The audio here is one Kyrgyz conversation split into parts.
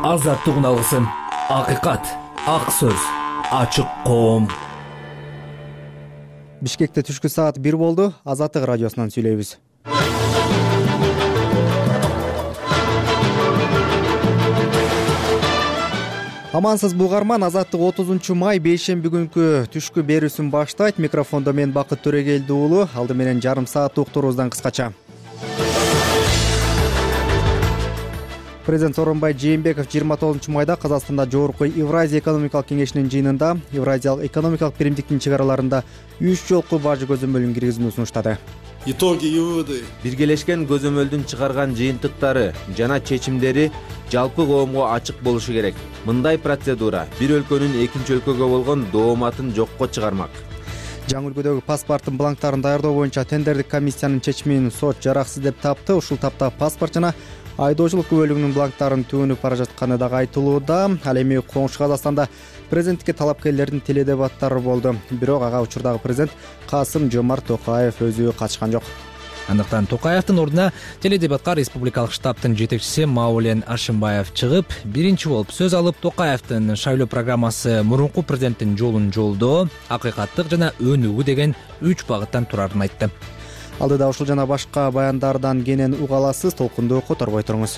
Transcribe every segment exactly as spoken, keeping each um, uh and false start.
Азаттыгын алгысың. Акыйкат, ак сөз, ачык коом. Бишкекте түшкү саат бир болду. Азаттык радиосунан сүйлөйбүз. Амансыз бугарман, Азаттык отузунчу май бейшемби күнкү түшкү берүүсүн баштайт. Микрофондо мен Бакыт Төрегелди уулу. Алды менен жарым саат уктуруубуздан кыскача. Президент Сооронбай Жээнбеков жыйырма тогузунчу майда Казакстанда Жогорку Евразия экономикалык кеңешинин жыйынында Евразиялык экономикалык биримдиктин чыгараларында үч жолку бажы көзөмөлүн киргизүүнү сунуштады. Итоги и выводы. Биргелешкен көзөмөлдүн чыгарган жыйынтыктары жана чечимдери жалпы коомго ачык болушу керек. Мындай процедура бир өлкөнүн экинчи өлкөгө болгон дооматын жокко чыгармак. Жаңы өлкөдөгү паспорттун бланктарын даярдоо боюнча тендердик комиссиянын чечимин сот жараксыз деп тапты. Ушул тапта паспорт жана айдоочулук күбөлүгүнүн бланктарын түгөнүп бара жатканы дагы айтылууда. Ал эми коңшу Казакстанда президенттикке талапкерлердин теледебаттары болду. Бирок ага учурдагы президент Касым-Жомарт Токаев өзү катышкан жок. Андыктан Токаевдин ордуна теледебатка республикалык штабтын жетекчиси Маулен Ашимбаев чыгып, биринчи болуп сөз алып, Токаевдин шайлоо программасы мурунку президенттин жолун жолдоо, акыйкаттык жана өнүгүү деген үч багыттан турарын айтты. Алдыда ушул жана башка баяндардан кенен уга аласыз, толкунду которбой туруңуз.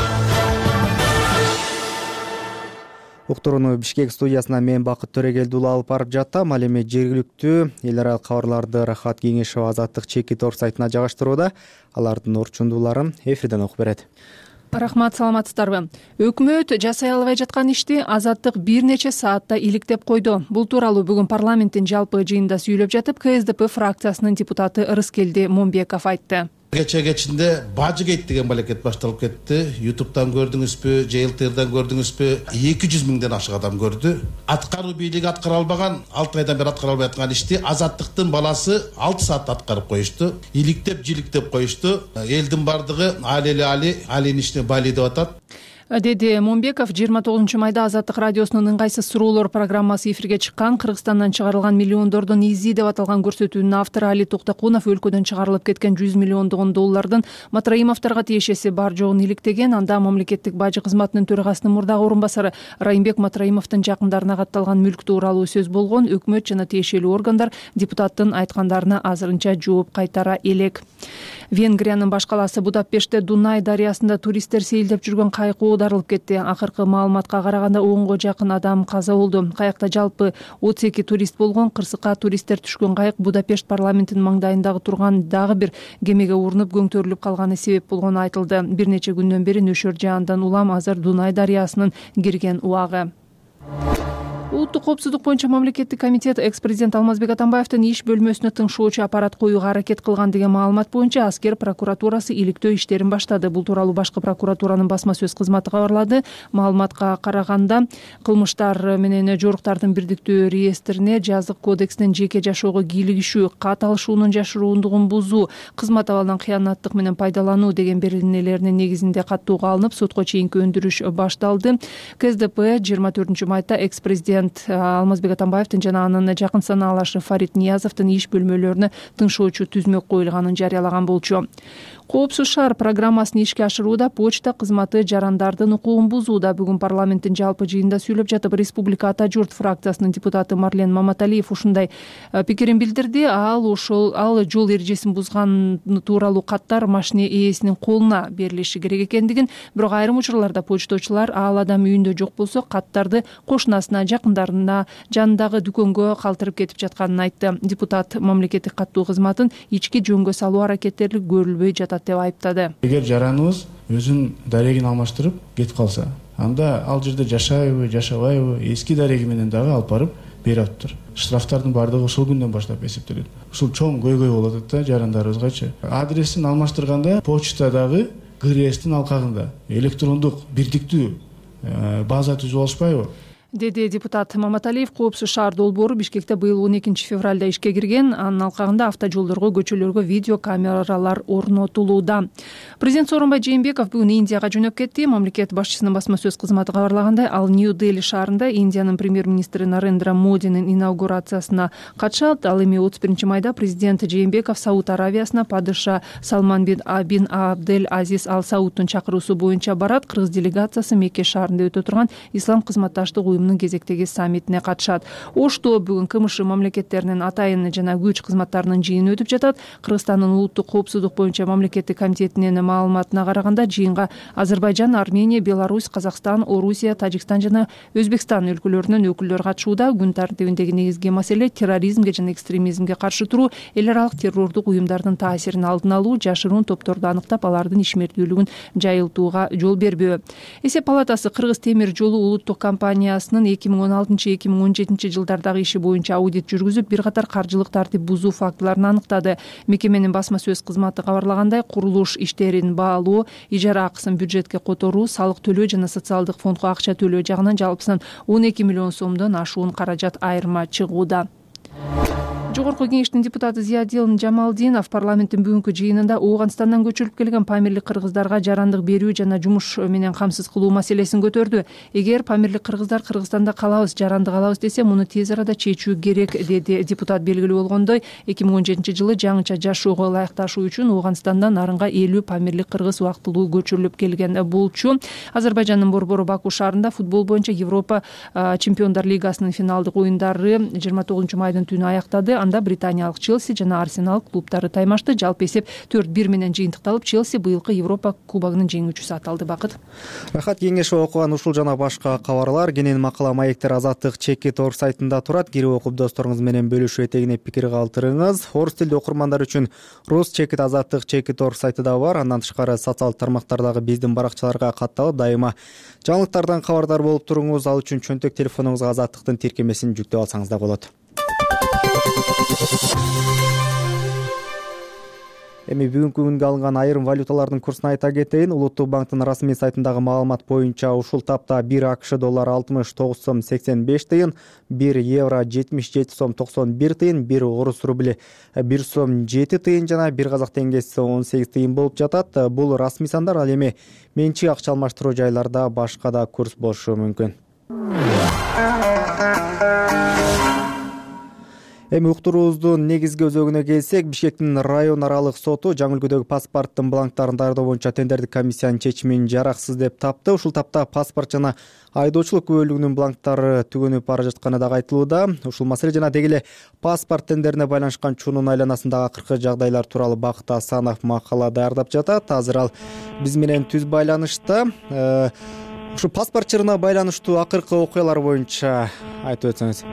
Уктурууну Бишкек студиясынан мен Бакыт Төрегелди уулу алып барып жаттым. Ал эми жергиликтүү эл аралык кабарларды Рахат Кеңешова Азаттык чекит орг сайтына жайгаштырууда. Алардын орчундууларын эфирден окуп берет. Рахмат, саламатсыздарбы? Өкмөт жасай албай жаткан ишти Азаттык бир нече саатта иликтеп койду. Бул тууралуу бүгүн парламенттин жалпы жыйынында сүйлөп жатып, КСДП фракциясынын депутаты Ырыскелди Момбеков айтты. Кече кечинде Бажыгейт деген балекет башталып кетти. Ютубтан көрдүңүзбү, же эл ти эрден көрдүңүзбү? эки жүз миңден ашык адам көрдү. Аткаруу бийлиги аткара албаган, алты айдан бери аткара албай аткан ишти Азаттыктын баласы алты саатта аткарып коюшту. Иликтеп, жиликтеп коюшту. Элдин бардыгы али эле али, алинин ишине бали деп атат. Деди Момбеков жыйырма тогузунчу майда Азаттык радиосунун ыңгайсыз суроолор программасы эфирге чыккан Кыргызстандан чыгарылган миллиондордун изи деп аталган көрсөтүүнүн автору Али Токтокунов өлкөдөн чыгарылып кеткен жүз миллиондогон доллардын Матраимовторго тиешеси бар жогун иликтеген. Анда мамлекеттик бажы кызматынын төрагасынын мурдагы орун басары Райымбек Матраимовдун жакындарына катталган мүлк тууралуу сөз болгон. Өкмөт жана тиешелүү органдар депутаттын айткандарына азырынча жооп кайтара элек. Венгриянын баш калаасы Будапештте Дунай дарыясында туристтер сейилдеп жүргөн кайык оодарылып кетти. Акыркы маалыматка караганда онго жакын адам каза болду. Кайыкта жалпы отуз эки турист болгон. Кырсыкка туристтер түшкөн кайык Будапешт парламентинин маңдайындагы турган дагы бир кемеге урунуп көңтөрүлүп калганы себеп болгону айтылды. Бир нече күндөн бери нөшөр жаандан улам азыр Дунай дарыясынын кирген убагы. Улуттук коопсуздук боюнча мамлекеттик комитет экс-президент Алмазбек Атамбаевдин иш бөлмөсүнө тыңшоочу аппарат коюуга аракет кылган деген маалымат боюнча аскер прокуратурасы иликтөө иштерин баштады. Бул тууралуу башкы прокуратуранын басма сөз кызматы кабарлады. Маалыматка караганда, кылмыштар менен жоруктардын бирдиктүү реестрине, жазык кодекстин жеке жашоого кийлигишүү, кат алышуунун жашыруундугун бузуу, кызмат абалынан кыянаттык менен пайдалануу деген берилнелеринин негизинде каттууга алынып, сотко чейинки өндүрүш башталды. КСДП жыйырма төртүнчү майда экс-президент Алмазбек Атамбаевдин жана анын жакын санаалашы Фарид Ниязовдун иш бөлмөлөрүнө тыңшоочу түзмөк коюлганын жарыялаган болчу. Коопсуз шаар программасын ишке ашырууда почта кызматы жарандардын укугун бузууда. Бүгүн парламенттин жалпы жыйынында сүйлөп жатып, Республика Ата журт фракциясынын депутаты Марлен Маматалиев ушундай пикирин билдирди. Ал ошол ал жол эрежесин бузган тууралуу каттар машина ээсинин колуна берилиши керек экендигин, бирок айрым учурларда почточулар ал адам үйүндө жок болсо каттарды кошунасына, жакындарына, жанындагы дүкөнгө калтырып кетип жатканын айтты. Депутат мамлекеттик каттуу кызматын ички жөнгө салуу аракеттери көрүлбөй жатат деп айыптады. Эгер жараныбыз өзүнүн дарегин алмаштырып кетип калса, анда ал жерде жашайбы, жашабайбы, эски дареги менен дагы алып барып берип атыптыр. Штрафтардын бардыгы ошол күндөн баштап эсептелет. Ушул чоң көйгөй болот атат да жарандарыбызгачы. Адресин алмаштырганда почтадагы ГРСтин алкагында электрондук бирдиктүү база түзүп алышпайбы? деди депутат Маматалиев. Коопсуз шаар долбоору Бишкекте быйыл он экинчи февралда ишке кирген. Анын алкагында автожолдорго, көчөлөргө видео камералар орнотулууда. Президент Сооронбай Жээнбеков бүгүн Индияга жөнөп кетти. Мамлекет башчысынын басма сөз кызматы кабарлагандай, ал Нью-Дели шаарында Индиянын премьер-министри Нарендра Модинин инаугурациясына катышат. Ал эми отуз биринчи майда президент Жээнбеков Сауд Аравиясына падыша Салман бин Абдель Азиз Ал Саудтун чакыруусу боюнча барат. Кыргыз делегациясы Мекке шаарында өтө турган Ислам кызматташтык уюмунун кезектеги саммитине катышат. Ошто бүгүн КМШ мамлекеттеринин атайын жана күч кызматтарынын жыйыны өтүп жатат. Кыргызстандын улуттук коопсуздук боюнча мамлекеттик комитетинин маалыматына караганда, жыйынга Азербайжан, Армения, Беларусь, Казакстан, Орусия, Тажикстан жана Өзбекстан өлкөлөрүнүн өкүлдөрү катышууда. Күн тартибиндеги негизги маселе терроризмге жана экстремизмге каршы туруу, эл аралык террордук уюмдардын таасирин алдын алуу, жашыруун топторду аныктап, алардын ишмердүүлүгүн жайылтууга жол бербөө. Эсеп палатасы Кыргыз темир жолу улуттук компаниясынын эки миң он алтынчы эки миң он жетинчи жылдардагы иши боюнча аудит жүргүзүп, бир катар каржылык тартип бузуу фактыларын аныктады. Мекеменин басма сөз кызматы кабарлагандай, курулуш иштерин баалоо, ижара акысын бюджетке которуу, салык төлөө жана социалдык фондго акча төлөө жагынан жалпысынан он эки миллион сомдон ашуун каражат айырма чыгууда. Жогорку кеңештин депутаты Зиядин Жамалдинов парламенттин бүгүнкү жыйынында Ооганстандан көчүрүп келген памирлик кыргыздарга жарандык берүү жана жумуш менен камсыз кылуу маселесин көтөрдү. Эгер памирлик кыргыздар Кыргызстанда калабыз, жарандык алабыз десе, муну тез арада чечүү керек, деди депутат. Белгилүү болгондой, эки миң он жетинчи жылы жаңыча жашоого ылайыкташуу үчүн Ооганстандан нарынга элүү памирлик кыргыз убактылуу көчүрүлүп келген болчу. Азербайжандын борбору Баку шаарында футбол боюнча Европа чемпиондар лигасынын финалдык оюндары жыйырма тогузунчу майдын түнү аяктады. Анда британиялык Челси жана Арсенал клубтары таймашты. Жалпы эсеп төрт бир менен жыйынтыкталып, Челси быйылкы Европа кубогунун жеңүүчүсү аталды. Бакыт. Рахат кеңеши окуган ушул жана башка кабарлар кенен макала маектер Азаттык Чекит Ор сайтында турат. Кирип окуп досторуңуз менен бөлүшүп этегине пикир калтырыңыз. Орус тилдүү окурмандар үчүн Рус Чекит Азаттык Чекит Ор сайтыда бар. Андан тышкары социалдык тармактардагы биздин баракчаларга катталып, дайыма жаңылыктардан кабардар болуп туруңуз. Ал үчүн чөнтөк телефонуңузга Азаттыктын тиркемесин жүктөп алсаңыз да болот. Эми бүгүнкү күнгө алынган айрым валюталардын курсун айта кетейин. Улуттук банктын расмий сайтындагы маалымат боюнча ушул тапта бир АКШ доллары алтымыш тогуз сом сексен беш тыйын, бир евро жетимиш жети сом токсон бир тыйын, бир орус рубли бир сом жети тыйын жана бир казак теңгеси он сегиз тыйын болуп жатат. Бул расмий сандар, ал эми менчик акча алмаштыруу жайларда башка да курс болушу мүмкүн. Эми уктуруубуздун негизги өзөгүнө келсек, Бишкектин район аралык соту жаңы өлкөдөгү паспорттун бланктарын даярдоо боюнча тендердик комиссиянын чечимин жараксыз деп тапты. Ушул тапта паспорт жана айдоочулук күбөлүгүнүн бланктары түгөнүп бара жатканы дагы айтылууда. Ушул маселе жана деги эле паспорт тендерине байланышкан чуунун айланасындагы акыркы жагдайлар тууралуу Бакыт Асанов макала даярдап жатат. Азыр ал биз менен түз байланышта. Ушу паспорт чырына байланыштуу акыркы окуялар боюнча айтып өтсөңүз.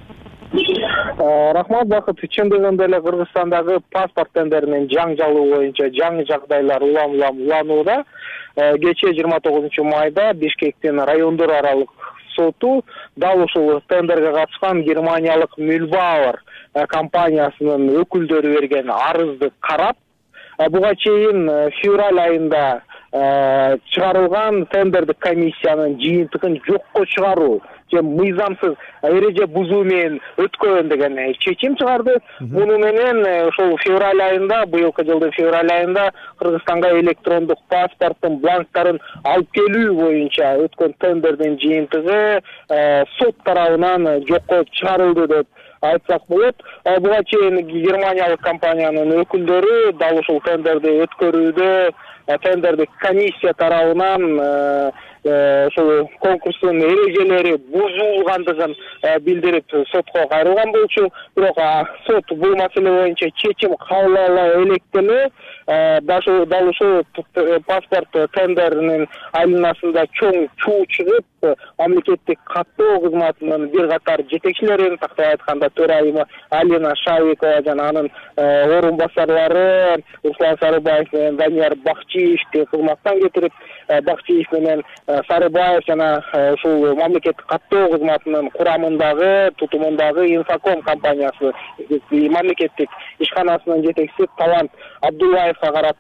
Рахмат, Бакыт. Чындыгында эле Кыргызстандагы паспорт тендеринин жаңжалуу боюнча жаңы жагдайлар улам-улам уланууда. Кечээ жыйырма тогузунчу майда Бишкектин райондор аралык соту дал ушул тендерге катышкан германиялык Мюльбауэр компаниясынын өкүлдөрү берген арызды карап, буга чейин февраль айында чыгарылган тендердик комиссиянын жыйынтыгын жокко чыгаруу же мыйзамсыз эреже бузуу менен өткөн деген чечим чыгарды. Муну менен ошол февраль айында, быйылкы жылдын февраль айында Кыргызстанга электрондук паспорттун бланктарын алып келүү боюнча өткөн тендердин жыйынтыгы сот тарабынан жокко чыгарылды деп айтсак болот. Буга чейин германиялык компаниянын өкүлдөрү дал ушул тендерди өткөрүүдө тендердик комиссия тарабынан ошол конкурстун эрежелери бузулгандыгын билдирип сотко кайрылган болчу. Бирок сот бул маселе боюнча чечим кабыл ала элек деле дал ушул паспорт тендеринин айланасында чоң чуу чыгып, мамлекеттик каттоо кызматынын бир катар жетекчилерин, тактап айтканда төрайымы Алина Шавикова жана анын орун басарлары Руслан Сарыбаев менен Данияр Бакчиевди кызматтан кетирип, Бакчиев менен Сарыбаев жана ушул мамлекеттик каттоо кызматынын курамындагы, тутумундагы Инфоком компаниясы мамлекеттик ишканасынын жетекчиси Талант Абдуллаевга карата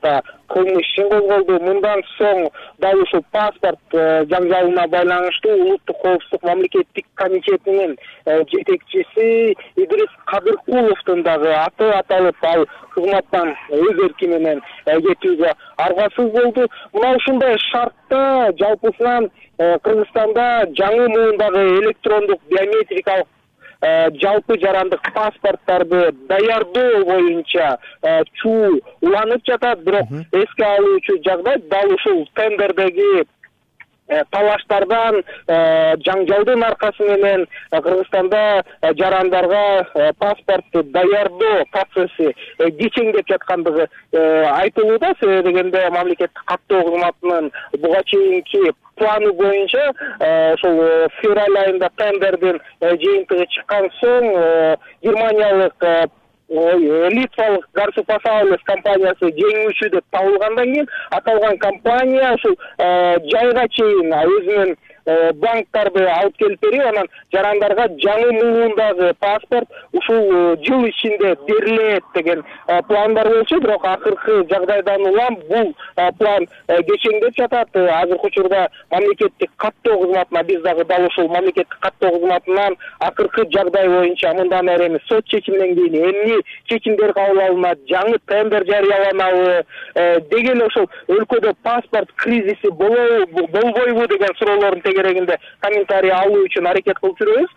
кылмыш ишин козголду. Мындан соң дал ушул паспорт жаңжалына байланыштуу улуттук коопсуздук мамлекеттик комитетинин жетекчиси Идрис Кадыркуловдун дагы аты аталып, ал кызматтан өз эрки менен кетүүгө аргасыз болду. Мына ушундай шартта жалпысынан Кыргызстанда жаңы муундагы электрондук биометрикалык жалпы жарандык паспорттарды даярдоо боюнча чуу уланып жатат. Бирок эске алуучу жагдай дал ушул тендердеги талаштардан, жаңжалдын аркасы менен Кыргызстанда жарандарга паспортду даярдоо процесси кечеңдеп жаткандыгы айтылууда. Себеби дегенде мамлекеттик каттоо кызматынын буга чейинки планы боюнча ошол февраль айында тендердин жыйынтыгы чыккан соң германиялык Литвалык Гарсупасаулес компаниясы жеңүүчү деп табылгандан кийин аталган компания ушул жайга чейин өзүнүн банктарды алып келип берип, анан жарандарга жаңы муундагы паспорт ушул жыл ичинде берилет деген план бар болчу. Бирок акыркы жагдайдан улам бул план кечеңдеп жатат. Азыркы учурда мамлекеттик каттоо кызматына, биз дагы дал ушул мамлекеттик каттоо кызматынан акыркы жагдай боюнча мындан ары эми сот чечиминен кийин эмне чечимдер кабыл алынат, жаңы тендер жарыяланабы деген ошол өлкөдө паспорт кризиси болобу болбойбу деген суроолордун керегинде комментарий алуу үчүн аракет кылып жүрөбүз.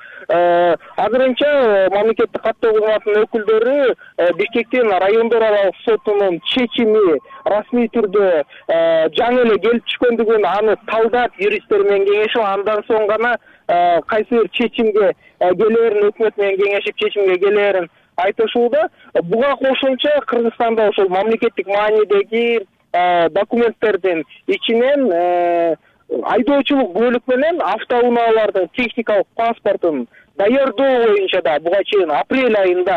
Азырынча мамлекеттик каттоо кызматынын өкүлдөрү Бишкектин райондор аралык сотунун чечими расмий түрдө жаңы эле келип түшкөндүгүн аны талдап юристтер менен кеңешип, андан соң гана кайсы бир чечимге келээрин, өкмөт менен кеңешип чечимге келээрин айтышууда. Буга кошумча Кыргызстанда ошол мамлекеттик маанидеги документтердин ичинен айдоочулук бөлүк менен автоунаалардын техникалык паспортун даярдоо боюнча да буга чейин апрель айында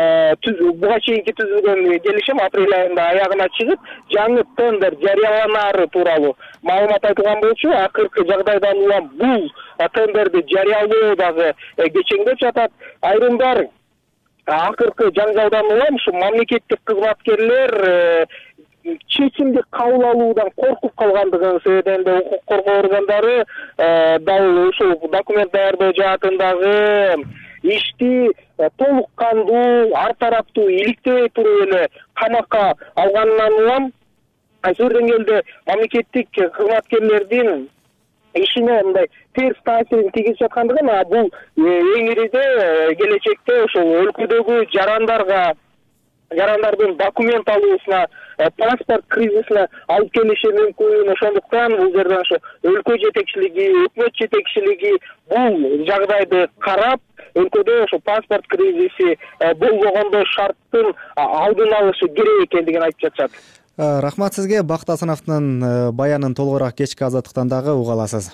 буга чейинки түзүлгөн келишим апрель айында аягына чыгып, жаңы тендер жарыяланары тууралуу маалымат айтылган болчу. Акыркы жагдайдан улам бул тендерди жарыялоо дагы кечеңдеп жатат. Айрымдар акыркы жаңжалдан улам ушу мамлекеттик кызматкерлер чечимди кабыл алуудан коркуп калгандыгын себебинде укук коргоо органдары дал ушул документ даярдоо жаатындагы ишти толук кандуу, ар тараптуу иликтебей туруп эле камакка алганынан улам кайсы бир деңгээлде мамлекеттик кызматкерлердин ишине мындай терс таасирин тийгизип жаткандыгын, а бул эң ириде келечекте ошол өлкөдөгү жарандарга жарандардын документ алуусуна, паспорт кризисине алып келиши мүмкүн. Ошондуктан бул жерден ошо өлкө жетекчилиги, өкмөт жетекчилиги бул жагдайды карап, өлкөдө ошо паспорт кризиси болбогондой шарттын алдын алышы керек экендигин айтып жатышат. Рахмат сизге. Бакыт Асановдун баянын толугураак кечки азаттыктан дагы уга аласыз.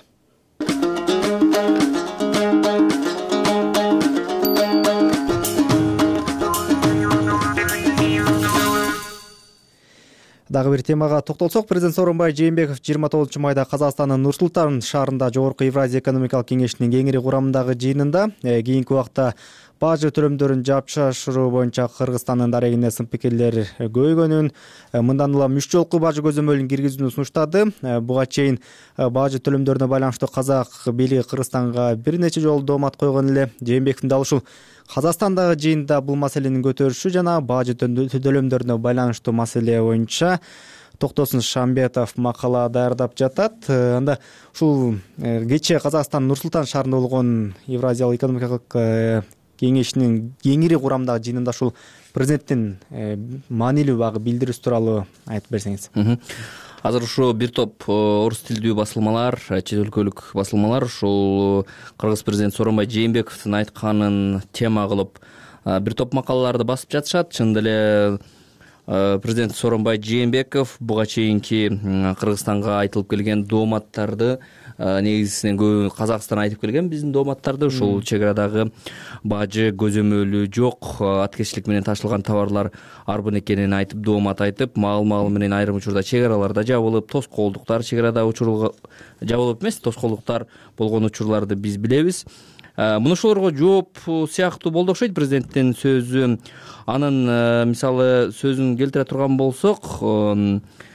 Дагы бир темага токтолсок, президент Сооронбай Жээнбеков жыйырма тогузунчу майда Казакстандын Нур-Султан шаарында Жогорку Евразия экономикалык кеңешинин кеңири курамындагы жыйынында кийинки убакта бажы төлөмдөрүн жапшыруу боюнча Кыргызстандын дарегине сын пикирлер көбөйгөнүн, мындан улам үч жолку бажы көзөмөлүн киргизүүнү сунуштады. Буга чейин бажы төлөмдөрүнө байланыштуу казак бийлиги Кыргызстанга бир нече жолу доомат койгон эле. Жээнбековдун дал ушул Казакстандагы жыйында бул маселени көтөрүшү жана бажы төлөмдөрүнө байланыштуу маселе боюнча Токтосун Шамбетов макала даярдап жатат. Анда ушул кечээ Казакстан Нур-Султан шаарында болгон Евразиялык экономикалык кеңешинин кеңири курамдагы жыйынында ушул президенттин маанилүү багы билдирүүсү тууралуу айтып берсеңиз. Азыр ушу бир топ орус тилдүү басылмалар, чет өлкөлүк басылмалар ушул Кыргыз президенти Сооронбай Жээнбековдун айтканын тема кылып бир топ макалаларды басып жатышат. Чын деле президент Сооронбай Жээнбеков буга чейинки Кыргызстанга айтылып келген дооматтарды негизинен көбү Казакстан айтып келген биздин дооматтарды, ушул чек арадагы бажы көзөмөлү жок, аткечилик менен ташылган товарлар арбын экенин айтып, доомат айтып, маал-маал менен айрым учурда чек араларда жабылып, тоскоолдуктар чек арада учурга жабылып эмес, тоскоолдуктар болгон учурларды биз билебиз. Муну ошолорго жооп сыяктуу болду окшойт президенттин сөзү. Анын мисалы сөзүн келтире турган болсок,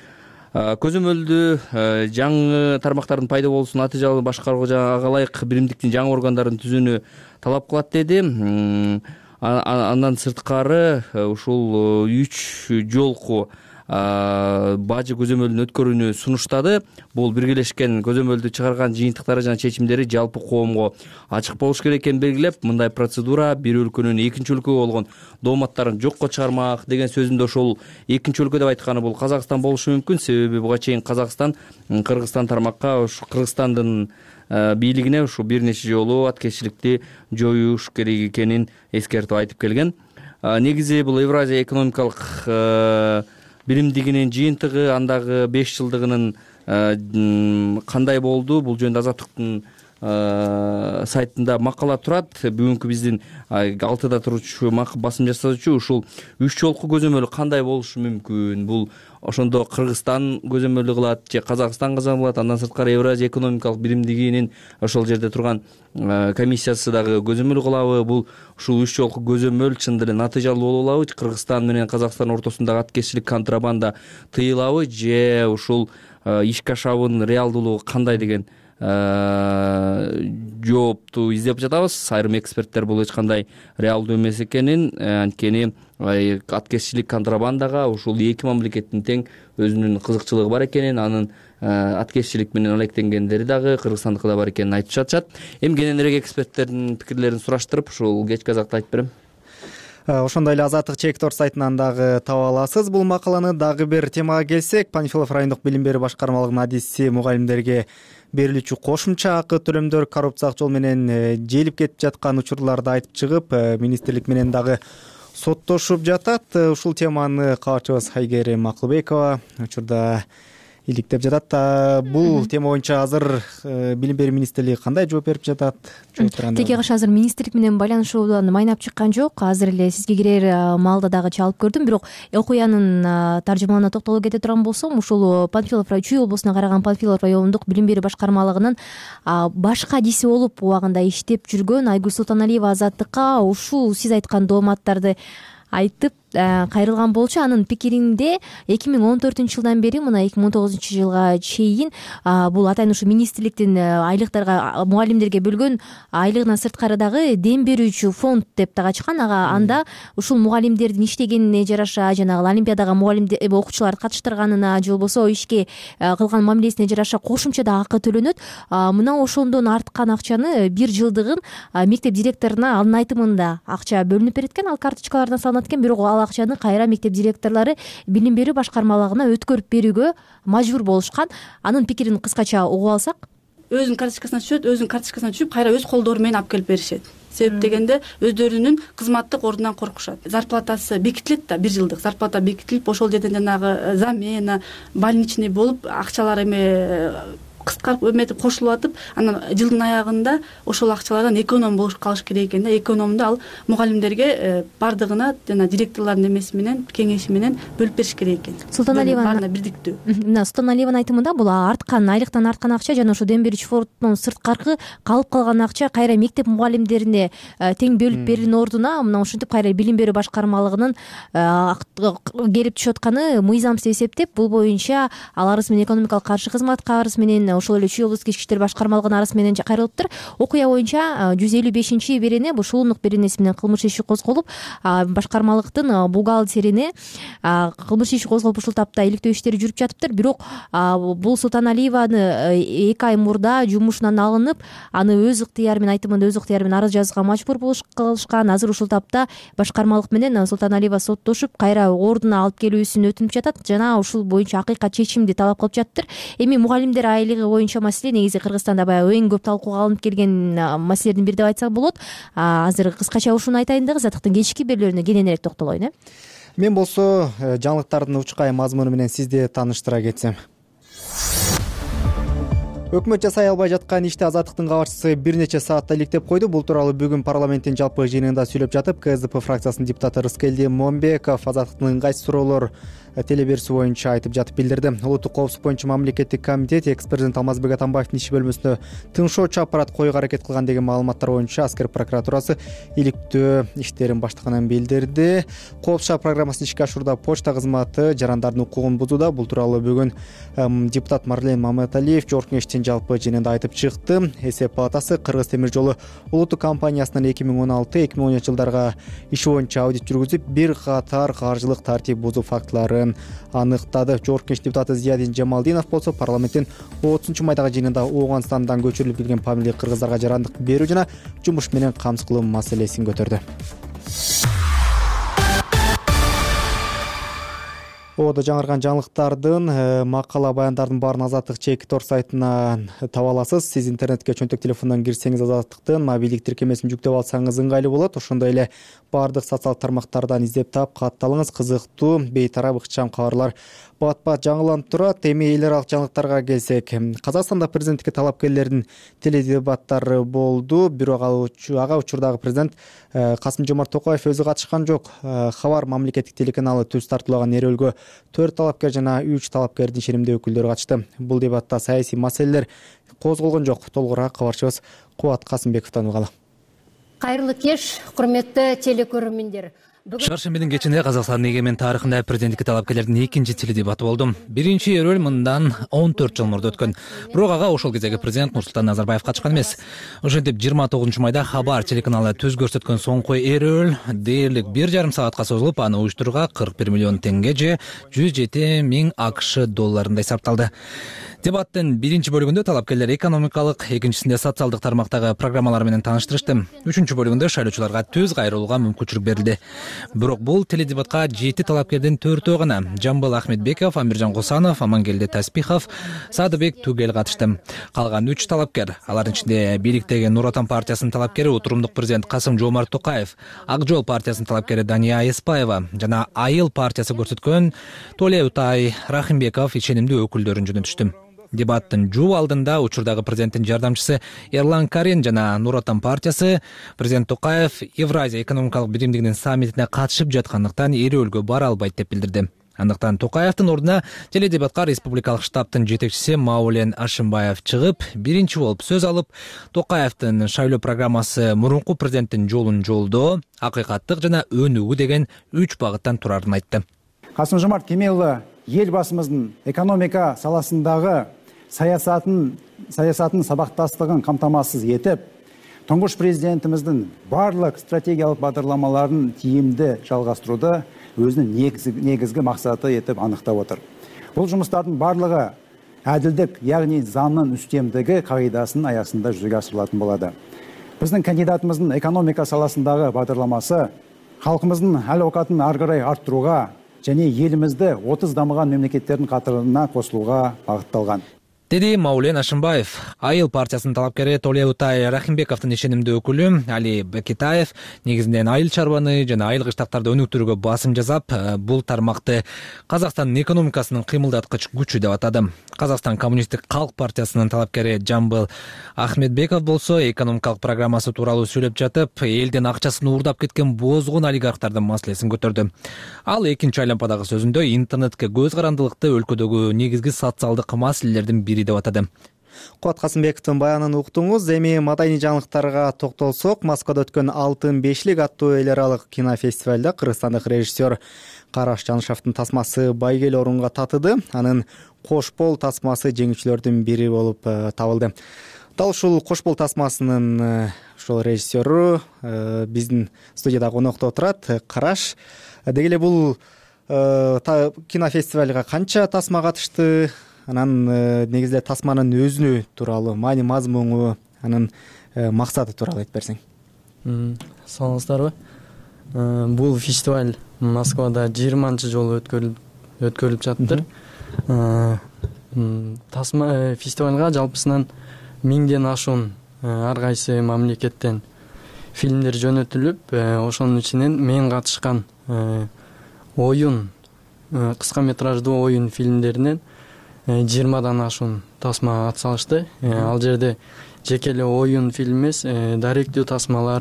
көзөмөлдү жаңы тармактардын пайда болуусу натыйжалуу башкарууга ага ылайык биримдиктин жаңы органдарын түзүүнү талап кылат деди. Андан сырткары ушул үч жолку бажы көзөмөлүн өткөрүүнү сунуштады. Бул биргелешкен көзөмөлдү чыгарган жыйынтыктары жана чечимдери жалпы коомго ачык болуш керек экенин белгилеп, мындай процедура бир өлкөнүн экинчи өлкөгө болгон дооматтарын жокко чыгармак деген сөзүндө ошол экинчи өлкө деп айтканы бул Казакстан болушу мүмкүн. Себеби буга чейин Казакстан Кыргызстан тармакка ушу Кыргызстандын бийлигине ушу бир нече жолу аткезчиликти жоюш керек экенин эскертип айтып келген. Негизи бул Евразия экономикалык биримдигинин жыйынтыгы, андагы беш жылдыгынын кандай болду? Бул жөнүндө Азаттыктын сайтында макала турат. Бүгүнкү биздин алтыда турчу басым жасоочу ушул үч жолку көзөмөл кандай болушу мүмкүн? Бул ошондо Кыргызстан көзөмөлдү кылат же Казакстан көзөмөл кылат? Андан сырткары Евразия экономикалык биримдигинин ошол жерде турган комиссиясы дагы көзөмөл кылабы? Бул ушул үч жолку көзөмөл чындап эле натыйжалуу болобу? Кыргызстан менен Казакстан ортосундагы аткезчилик, контрабанда тыйылабы же ушул ишке ашабынын реалдуулугу кандай деген жоопту издеп жатабыз. Айрым эксперттер бул эч кандай реалдуу эмес экенин, анткени аткезчилик, контрабандага ушул эки мамлекеттин тең өзүнүн кызыкчылыгы бар экенин, анын аткезчилик менен алектенгендери дагы Кыргызстандыкы да бар экенин айтып жатышат. Эми кененирээк эксперттердин пикирлерин сураштырып, ушул кечки азакта айтып берем. Ошондой эле Азаттык Чек-тор сайтынан дагы таба аласыз бул макаланы. Дагы бир темага келсек, Панфилов райондук билим берүү башкармалыгынын адиси мугалимдерге берилүүчү кошумча акы төлөмдөр коррупциялык жол менен желип кетип жаткан учурларды айтып чыгып, министрлик менен дагы соттошуп жатат. Ушул теманы кабарчыбыз Айгерим Акылбекова учурда иликтеп жатат. Бул тема боюнча азыр билим берүү министрлиги кандай жооп берип жатат? Теке кыш азыр министрлик менен байланышуудан майнап чыккан жок. Азыр эле сизге кирер маалда дагы чалып көрдүм. Бирок окуянын таржымалына токтоло кете турган болсом, ушул Панфилов району Чүй облусуна караган Панфилов райондук билим берүү башкармалыгынын башкы адиси болуп убагында иштеп жүргөн Айгүл Султаналиева Азаттыкка ушул сиз айткан дооматтарды айтып кайрылган болчу. Анын пикиринде эки миң он төртүнчү жылдан бери мына эки миң он тогузунчу жылга чейин бул атайын ушу министрликтин айлыктарга, мугалимдерге бөлгөн айлыгынан сырткары дагы дем берүүчү фонд деп дагы ачкан. Ага анда ушул мугалимдердин иштегенине жараша, жанагы олимпиадага мугалимдер окуучуларды катыштырганына же болбосо ишке кылган мамилесине жараша кошумча да акы төлөнөт. Мына ошондон арткан акчаны бир жылдыгын мектеп директоруна анын айтымында акча бөлүнүп берет экен, ал карточкалардан салынат экен. Бирок ал акчаны кайра мектеп директорлору билим берүү башкармалыгына өткөрүп берүүгө мажбур болушкан. Анын пикирин кыскача угуп алсак, өзүнүн карточкасына түшөт, өзүнүн карточкасына түшүп кайра өз колдору менен алып келип беришет. Себеп дегенде өздөрүнүн кызматтык ордунан коркушат. Зарплатасы бекитилет да, бир жылдык зарплата бекитилип, ошол жерден жанагы замена, больничный болуп акчалар эме кыскарып эметип кошулуп атып, анан жылдын аягында ошол акчалардан эконом болуп калыш керек экен да. Экономду ал мугалимдерге бардыгына жана директорлордун эмеси менен, кеңеши менен бөлүп бериш керек экен. Султаналиеванын баарына бирдиктүү. Мына Султаналиеванын айтымында бул арткан, айлыктан арткан акча жана ошо дем берүүчү фонддон сырткары калып калган акча кайра мектеп мугалимдерине тең бөлүп берүүнүн ордуна мына ушинтип кайра билим берүү башкармалыгынын келип түшүп атканы мыйзамсыз эсептеп, бул боюнча ал арыз менен экономикалык каршы кызмат арыз менен ошол эле Чүй облустук ички иштер башкармалыгынын арызы менен кайрылыптыр. Окуя боюнча жүз элүү бешинчи берене бул шуулундук беренеси менен кылмыш иши козголуп, башкармалыктын бухгалтерине кылмыш иши козголуп ушул тапта иликтөө иштери жүрүп жатыптыр. Бирок бул Султаналиеваны эки ай мурда жумушунан алынып, аны өз ыктыяры менен, айтымында өз ыктыяры менен арыз жазууга мажбур болушкан. Азыр ушул тапта башкармалык менен Султаналиева соттошуп, кайра ордуна алып келүүсүн өтүнүп жатат жана ушул боюнча акыйкат чечимди талап кылып жатыптыр. Эми мугалимдер айлыгы боюнча маселе негизи Кыргызстанда баягы эң көп талкууга алынып келген маселелердин бири деп айтсак болот. Азыр кыскача ушуну айтайын дагы, Азаттыктын кечки берүүлөрүнө кененирээк токтолоюн. э Мен болсо жаңылыктардын учкай мазмуну менен сизди тааныштыра кетсем. Өкмөт жасай албай жаткан ишти Азаттыктын кабарчысы бир нече саатта иликтеп койду. Бул тууралуу бүгүн парламенттин жалпы жыйынында сүйлөп жатып, КСДП фракциясынын депутаты Рыскелди Момбеков Азаттыктын ыңгайсыз суроолор теле берүүсү боюнча айтып жатып билдирди. Улуттук коопсуздук боюнча мамлекеттик комитет экс президент Алмазбек Атамбаевдин иш бөлмөсүнө тыңшоочу аппарат коюуга аракет кылган деген маалыматтар боюнча аскер прокуратурасы иликтөө иштерин баштаганын билдирди. Коопсуздук программасын ишке ашурууда почта кызматы жарандардын укугун бузууда. Бул тууралуу бүгүн депутат Марлен Маматалиев жогорку кеңештин жалпы жыйынында айтып чыкты. Эсеп палатасы Кыргыз темир жолу улуттук компаниясынын эки миң он алты эки миң он үчүнчү жылдарга иши боюнча аудит жүргүзүп, бир катар каржылык тартип бузуу фактыларын аныктады. Жогорку кеңеш депутаты Зиядин Жамалдинов болсо парламенттин отузунчу майдагы жыйынында Ооганстандан көчүрүлүп келген фамилия кыргыздарга жарандык берүү жана жумуш менен камсыз кылуу маселесин көтөрдү. Оодо жаңырган жаңылыктардын макала баяндардын баарын Азаттык Чекитор сайтынан таба аласыз. Сиз интернетке чөнтөк телефондон кирсеңиз Азаттыктын мобилдик тиркемесин жүктөп алсаңыз ыңгайлуу болот. Ошондой эле баардык социалдык тармактардан издеп таап катталыңыз. Кызыктуу бейтарап ыкчам кабарлар бат-бат жаңыланып турат. Эми эл аралык жаңылыктарга келсек, Казакстанда президенттикке талапкерлердин теледебаттары болду. Бирок ага учурдагы президент Касым-Жомарт Токаев өзү катышкан жок. Хабар мамлекеттик телеканалы түз тартуулаган эрөөлгө төрт талапкер жана үч талапкердин ишенимдүү өкүлдөрү катышты. Бул дебатта саясий маселелер козголгон жок. Толугураак кабарчыбыз Кубат Касымбековдон угалы. Кайрылуу кеш, курметтүү телекөрөрмөндөр. Шаршембинин кечинде Казакстандын эгемен тарыхында президенттикке талапкерлердин экинчи теледебаты болду. Биринчи эрөөл мындан он төрт жыл мурда өткөн. Бирок ага ошол кездеги президент Нурсултан Назарбаев катышкан эмес. Ошентип жыйырма тогузунчу майда Хабар телеканалы түз көрсөткөн соңку эрөөл дээрлик бир жарым саатка созулуп, аны уюштурууга кырк бир миллион теңге же жүз жети миң АКШ долларындай сарпталды. Дебаттын биринчи бөлүгүндө талапкерлер экономикалык, экинчисинде социалдык тармактагы программалар менен тааныштырышты. Үчүнчү бөлүгүндө шайлоочуларга түз кайрылууга мүмкүнчүлүк берилди. Бирок бул теледебатка жети талапкердин төртөө гана Жамбыл Ахметбеков, Амиржан Кусанов, Амангелди Таспихов, Садыбек Тугел катышты. Калган үч талапкер, алардын ичинде бийликтеги Нур Отан партиясынын талапкери Утурумдук президент Касым-Жомарт Токаев, Ак жол партиясынын талапкери Дания Эспаева жана Айыл партиясы көрсөткөн Толеутай Рахимбеков ишенимдүү өкүлдөрүн жөнөтүштү. Дебаттын жуу алдында учурдагы президенттин жардамчысы Эрлан Карин жана Нур Отан партиясы президент Токаев Евразия экономикалык биримдигинин саммитине катышып жаткандыктан эрөөлгө бара албайт деп билдирди. Андыктан Токаевдин ордуна теледебатка республикалык штабтын жетекчиси Маулен Ашимбаев чыгып, биринчи болуп сөз алып, Токаевдин шайлоо программасы мурунку президенттин жолун жолдоо, акыйкаттык жана өнүгүү деген үч багыттан турарын айтты. Касым-Жомарт Кемелұлы елбасымыздын экономика саласындагы саясатын саясатын сабактастыгын камтамасыз этип, туңгуш президентимиздин барлык стратегиялык бағдарламаларын тиімді жалғастыруды өзүнүн негизги максаты этип аныктап отур. Бул жумуштардын барлыгы адилдик, ягни заңдын үстемдиги кагыйдасынын аясында жүзөгө асырылатын болот. Биздин кандидатымыздын экономика саласындагы бағдарламасы халкыбыздын ал-окатын ары карай арттырууга және елімізді отыз дамыған мемлекеттердің қатарына қосылуға бағытталған. Деди Маулен Ашимбаев. Айыл партиясынын талапкери Толеутай Рахимбековдун ишенимдүү өкүлү Али Бекитаев негизинен айыл чарбаны жана айыл кыштактарды өнүктүрүүгө басым жасап, бул тармакты Казакстандын экономикасынын кыймылдаткыч күчү деп атады. Казакстан коммунисттик калк партиясынын талапкери Жамбыл Ахметбеков болсо экономикалык программасы тууралуу сүйлөп жатып, элдин акчасын уурдап кеткен бозгун олигархтардын маселесин көтөрдү. Ал экинчи айлампадагы сөзүндө интернетке көз карандылыкты өлкөдөгү негизги социалдык маселелердин бири деп атады. Кубат Касымбековдун баянын уктуңуз. Эми маданий жаңылыктарга токтолсок, Москвада өткөн Алтын бешлик аттуу эл аралык кинофестивалда кыргызстандык режиссер Караш Жанышевдин тасмасы байгел орунга татыды. Анын Кошбол тасмасы жеңүүчүлөрдүн бири болуп табылды. Дал ушул Кошбол тасмасынын ошол режиссеру биздин студияда конокто отурат. Караш, деги эле бул кинофестивалга канча тасма катышты? Анан негизде тасманын өзүнү тууралуу, маани мазмуну, анын максаты тууралуу айтып берсең. Саламатсыздарбы? Бул фестиваль Москвада жыйырманчы жолу өткөрүлүп жатыр. Тасма фестивалга жалпысынан миңден ашуун ар кайсы мамлекеттен фильмдер жөнөтүлүп, ошонун ичинен мен катышкан оюн, кыска метраждуу оюн фильмдеринен жыйырмадан ашуун тасма атсалышты. Ал жерде жеке эле оюн фильм эмес, даректүү тасмалар,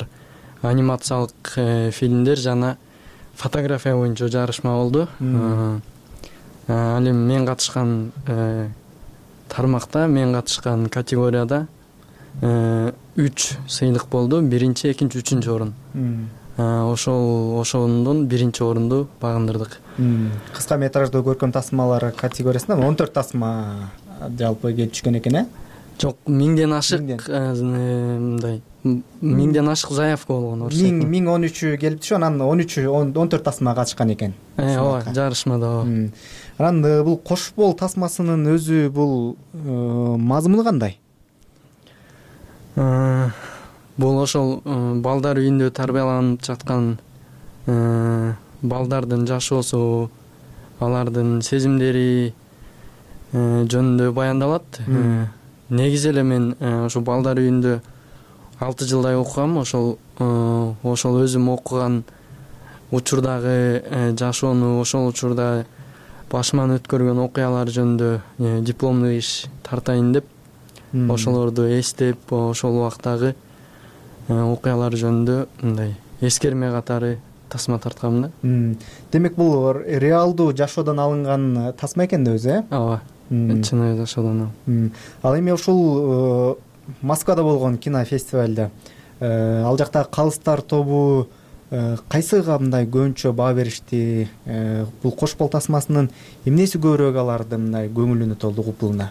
анимациялык фильмдер жана фотография боюнча жарышма болду. ал эми мен катышкан тармакта, мен катышкан категорияда үч сыйлык болду. Биринчи, экинчи, үчүнчү орун. Ошол ошондон биринчи орунду багындырдык. Кыска метраждуу көркөм тасмалар категориясында он төрт тасма жалпы келип түшкөн экен, э? Жок, миңден ашык мындай миңден ашык заявка болгон. Миң миң он үчү келип түшүп, анан он үчү он төрт тасма катышкан экен. Ооба, жарышмада. Ооба. Анан бул кош бол тасмасынын өзү бул мазмуну кандай? Бул ошол балдар үйүндө тарбияланып жаткан балдардын жашоосу, алардын сезимдери жөнүндө баяндалат. Негизи эле мен ошо балдар үйүндө алты жылдай окугам. Ошол ошол өзүм окуган учурдагы жашоону, ошол учурда башыман өткөргөн окуялар жөнүндө дипломдук иш тартайын деп, ошолорду эстеп, ошол убактагы окуялар жөнүндө мындай эскерме катары тасма тарткам да. Демек бул реалдуу жашоодон алынган тасма экен да өзү, э? Ооба. Чын жашоодон. Ал эми ушул Москвада болгон кинофестивалда ал жакта калыстар тобу кайсыга мындай көбүнчө баа беришти? Бул кош бол тасмасынын эмнеси көбүрөөк аларды мындай көңүлүнө толду, купулуна?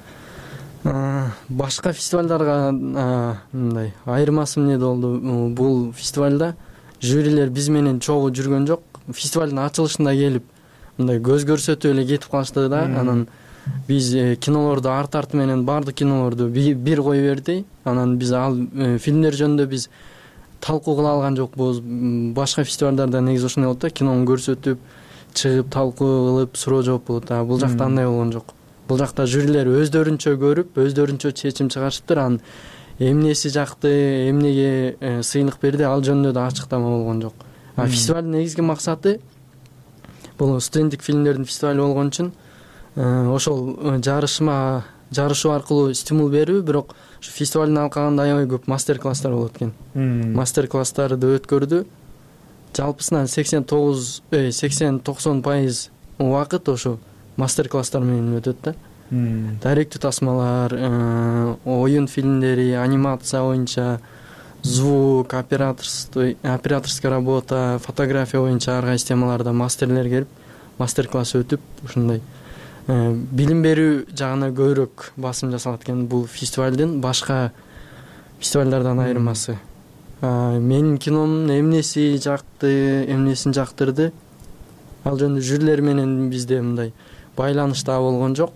Башка фестивалдарга мындай айырмасы эмне болду? Бул фестивалда жюрилер биз менен чогуу жүргөн жок. Фестивалдын ачылышында келип мындай көз көрсөтүп эле кетип калышты да. Анан биз кинолорду арт-арты менен баардык кинолорду бир кое берди. Анан биз ал фильмдер жөнүндө биз талкуу кыла алган жокпуз. Башка фестивалдарда негизи ошондой болот да, кинону көрсөтүп, чыгып талкуу кылып, суроо жооп болот. А бул жакта андай болгон жок. Бул жакта жюрилер өздөрүнчө көрүп, өздөрүнчө чечим чыгарышыптыр. Анан эмнеси жакты, эмнеге сыйлык берди, ал жөнүндө да ачыктама болгон жок. А фестивалдын негизги максаты бул студенттик фильмдердин фестивали болгон үчүн ошол жарышма жарышуу аркылуу стимул берүү. Бирок ушу фестивалдын алкагында аябай көп мастер-класстар болот экен. Мастер-класстарды өткөрдү. Жалпысынан сексен тогуз сексен токсон пайыз убакыт ошо мастер-класстар менен өтөт да. Даректүү тасмалар, оюн фильмдери, анимация боюнча, звук, операторская работа, фотография боюнча ар кайсы темаларда мастерлер келип, мастер-класс өтүп, ушундай билим берүү жагына көбүрөөк басым жасалат экен. Бул фестивалдын башка фестивалдардан айырмасы. Менин киномдун эмнеси жакты, эмнесин жактырды, ал жөнүндө жюрилер менен бизде мындай байланыш да болгон жок.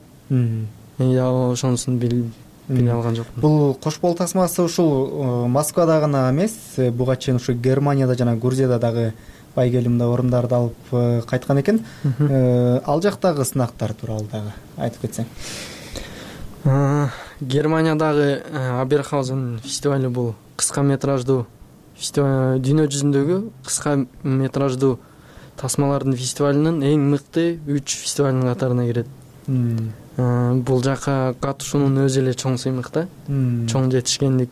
Я ошонусун биле алган жокмун. Бул кош бол тасмасы ушул Москвада гана эмес, буга чейин ушу Германияда жана Грузияда дагы байгелимде орундарды алып кайткан экен. Ал жактагы сынактар тууралуу дагы айтып кетсең. Германиядагы Аберхаузен фестивали бул кыска метраждуу фестиваль, дүйнө жүзүндөгү кыска метраждуу тасмалардын фестивалынын эң мыкты үч фестивалынын катарына кирет. Бул жака катышуунун өзү эле чоң сыймык да, чоң жетишкендик.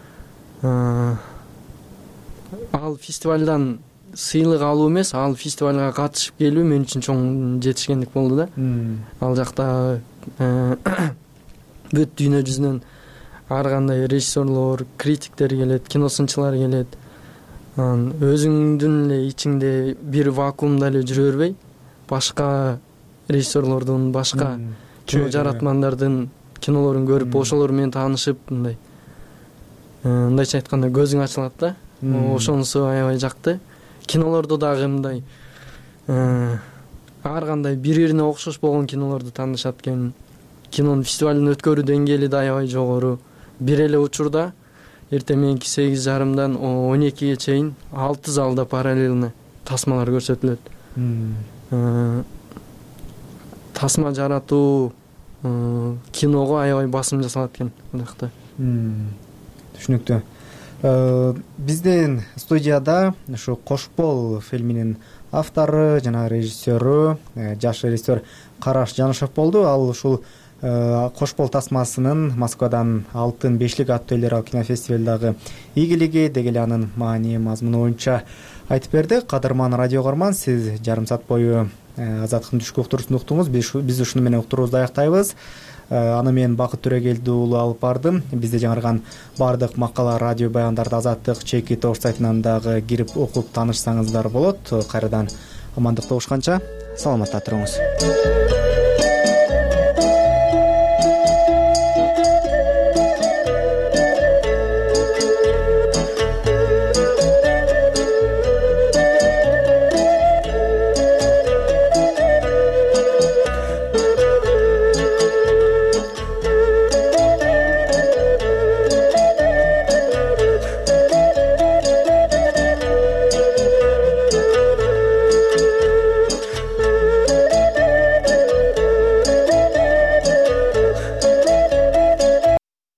Ал фестивалдан сыйлык алуу эмес, ал фестивалга катышып келүү мен үчүн чоң жетишкендик болду да. Ал жакта бүт дүйнө жүзүнөн ар кандай режиссерлор, критиктер келет, киносынчылар келет. Өзүңдүн эле ичиңде бир вакуумда эле жүрө бербей, башка режиссерлордун, башка кино жаратмандардын кинолорун көрүп, ошолор менен таанышып, мындай мындайча айтканда көзүң ачылат да. Ошонусу аябай жакты. Кинолорду дагы мындай ар кандай бири-бирине окшош болгон кинолорду таанышат экен. Кинонун фестивалын өткөрүү деңгээли да аябай жогору. Бир эле учурда эртең мененки сегиз жарымдан он экиге чейин алты залда параллельно тасмалар көрсөтүлөт. Тасма жаратуу киного аябай басым жасалат экен бул жакта. Түшүнүктүү. Биздин студияда ушу Кош бол фильминин автору жана режиссеру, жаш режиссер Караш Жанышев болду. Ал ушул Кош бол тасмасынын Москвадан алтын бешлик аттуу эл аралык кинофестивалдагы ийгилиги, деги эле анын маани мазмуну боюнча айтып берди. Кадырман радио көрман, сиз жарым саат бою Азаттыктын түшкү уктуруусун уктуңуз. Биз ушуну менен уктуруубузду аяктайбыз. Аны мен Бакыт Төрөгелди уулу алып бардым. Бизде жаңырган баардык макала, радио баяндарды Азаттык чеки ток сайтынан дагы кирип окуп таанышсаңыздар болот. Кайрадан амандыкта угушканча саламатта туруңуз.